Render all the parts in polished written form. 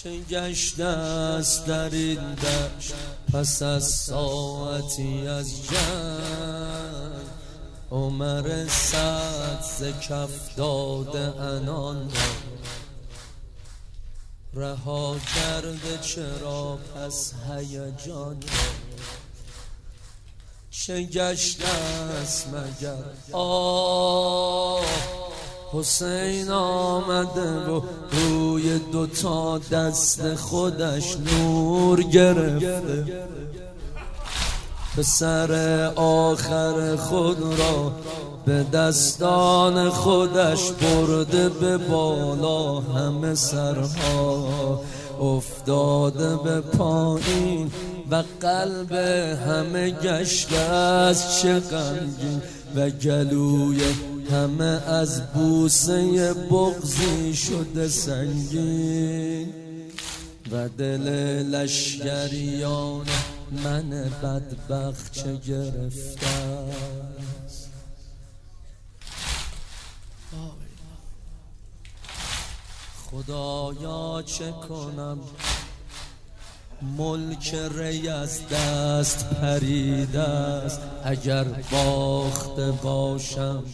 چه گشته است در این دشت پس از ساعتی از جنگ، عمر سعد ز کف داده عنان رها کرده چرا پس هیجان. چه گشته است مگر حسین آمده و روی دوتا دست خودش نور گرفته، پسر آخر خود را به دستان خودش برده به بالا، همه سرها افتاده به پایین و قلب همه گشته است چه غمگین، و گلوی همه از بوسه بغضی شده سنگین، و دل لشکریان من بدبخت چه گرفته است. خدایا چه کنم ملک ری از دست پریده است، اگر باخته باشم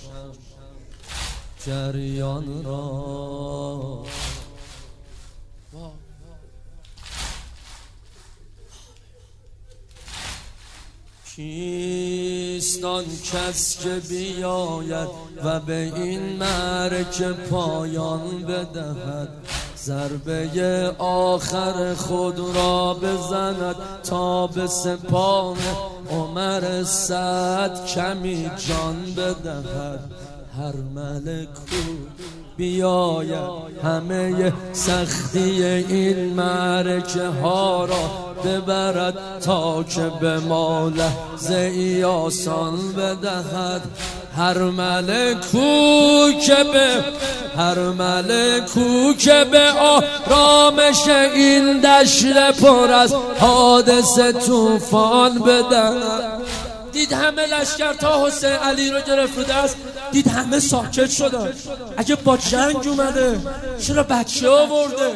جریان را. کیست آن کس که بیاید و به این معرکه پایان بدهد، ضربه آخر خود را بزند تا به سپاه عمر سعد کمی جان بدهد. هر ملک بیاید همه سختی این معرکه ها را ببرد تا که به ما لحظه ای آسان بدهد. هر ملکو که به آرامش این دشت پر از حادثه طوفان بدهد. دید همه لشکر تا حسین علی رو گرفت رو دست، دید همه ساکت شدن. اگه با جنگ اومده چرا بچه آورده؟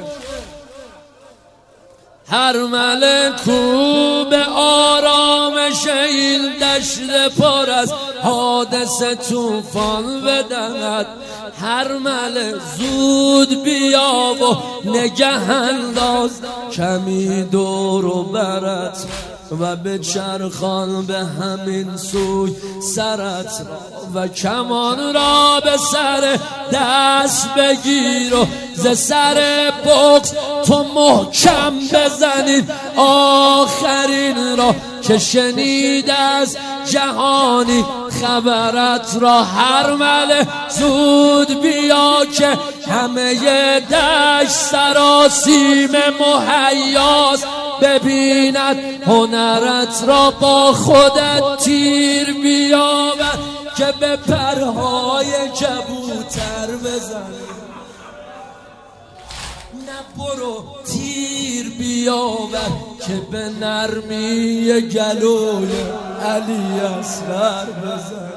هر ملکو به آرامش این دشت پر از حادثه طوفان بدهد. هر ملک زود بیا و نگه انداز کمی دور و برت، و به چرخان به همین سوی سرت و کمان را به سر دست بگیر و ز سر بغض تو محکم بزنید آخرین را که شنیده از جهانی خبرت را. هر ملک زود بیا که همه دشت سراسیم مهیاست، ببیند هنرت را با خودت تیر بیاور که به پرهای کبوتر بزنی. نه برو تیر بیاور که به نرمی گلوی علی اصغر بزن،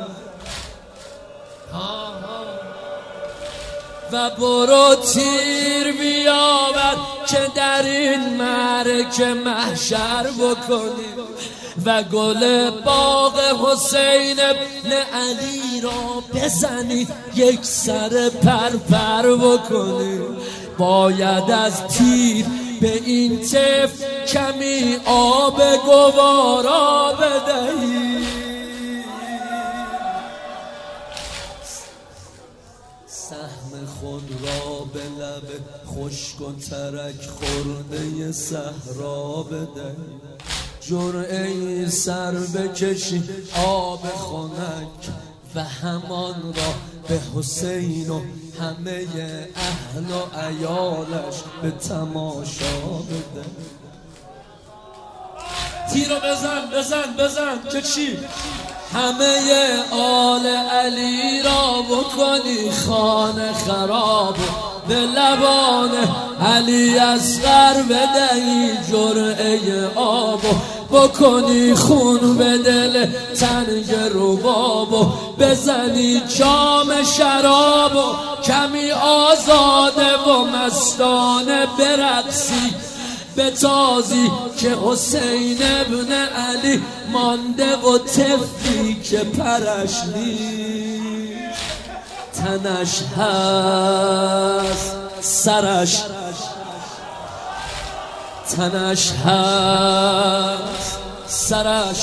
و برو تیر بیاور که در این معرکه محشر بکنی، و گل باغ حسین ابن علی را بزنی یک سر پر بکنی. باید از تیر به این طفل کمی آب گوارا بدهی. سهم خود را به لب خشک و ترک خورده صحرا بدهی. جرعه سر بکشی آب خنک و همان را به حسین و همه اهل و عیالش به تماشا بده. تیرو بزن که چی؟ همه آل علی را بکنی خانه خراب، به لبان علی اصغر بدهی جرعه آب، بکنی خون به دل تنگ ربابو، بزنی جام شرابو، کمی آزاده و مستانه برقصی بتازی که حسین ابن علی مانده و طفلی که پرش نیست، تنش هست سرش، تنش هست سرش،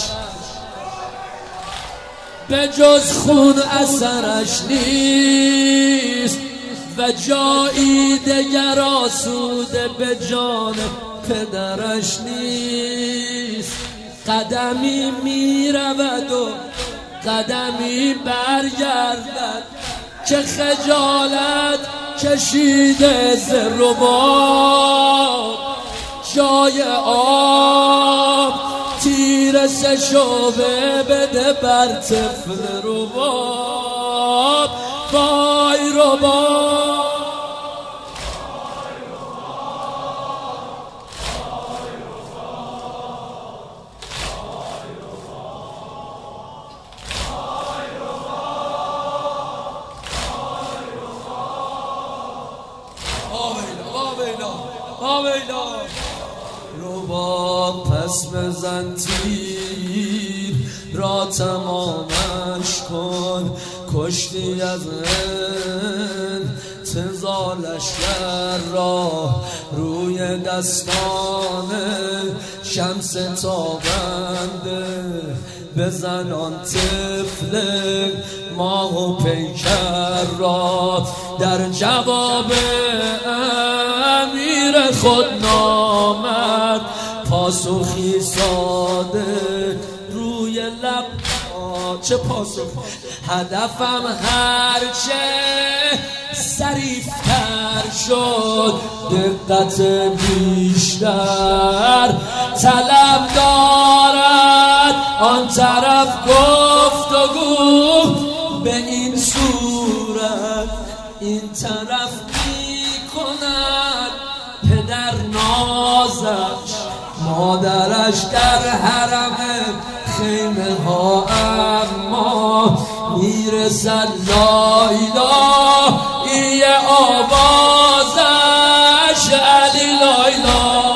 به جز خون اثرش نیست و جایی دگر آسوده به جان پدرش نیست. قدمی می رود و قدمی برگردد که خجالت کشیده ز رباب، جای آب تیر سه شعبه بده بر طفل رباب. وای رباب رباب پس بزن تیر را تمامش کن، کشتی از انتظالش را روی دستان شمس تابنده، بزن آن طفل ماه و پیکر را. در جواب امیر خود نامد پاسخی ساده روی لب. چه پاسخ؟ هدفم هرچه ظریفتر شد، دقت بیشتر طلب دارد. آن طرف گفتگو به این صورت، این طرف می کند پدر نازش، مادرش در حرم خیمه ها، اما میرسد لایلا ای آوازش علی لایلا.